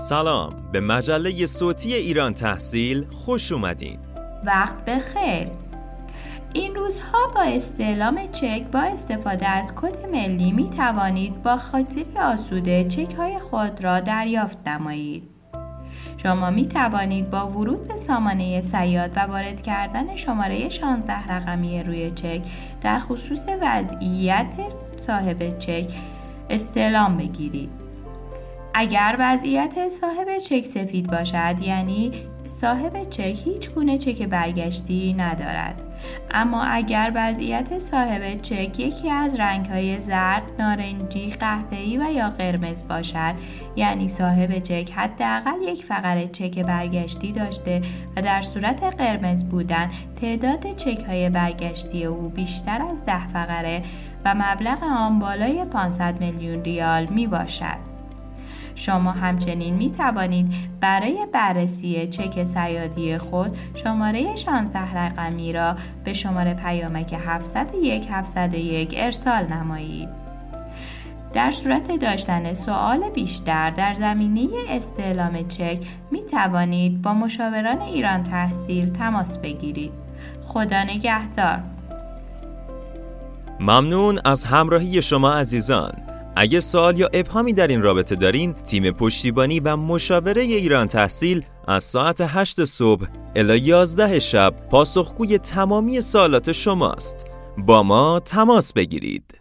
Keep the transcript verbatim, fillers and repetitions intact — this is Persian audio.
سلام، به مجله صوتی ایران تحصیل خوش اومدین. وقت بخیر. این روزها با استعلام چک با استفاده از کد ملی می توانید با خاطری آسوده چک های خود را دریافت نمایید. شما می توانید با ورود به سامانه صیاد و وارد کردن شماره شانزده رقمی روی چک در خصوص وضعیت صاحب چک استعلام بگیرید. اگر وضعیت صاحب چک سفید باشد، یعنی صاحب چک هیچ گونه چک برگشتی ندارد. اما اگر وضعیت صاحب چک یکی از رنگ‌های زرد، نارنجی، قهوه‌ای و یا قرمز باشد، یعنی صاحب چک حداقل یک فقره چک برگشتی داشته و در صورت قرمز بودن تعداد چک‌های برگشتی او بیشتر از ده فقره و مبلغ آن بالای پانصد میلیون ریال می باشد. شما همچنین می توانید برای بررسی چک صیادی خود شماره شانزده رقمی را به شماره پیامک هفتصد و یک هفتصد و یک ارسال نمایید. در صورت داشتن سوال بیشتر در زمینه استعلام چک می توانید با مشاوران ایران تحصیل تماس بگیرید. خدا نگهدار. ممنون از همراهی شما عزیزان. اگه سوال یا ابهامی در این رابطه دارین، تیم پشتیبانی و مشاوره ایران تحصیل از ساعت هشت صبح الی یازده شب پاسخگوی تمامی سوالات شماست. با ما تماس بگیرید.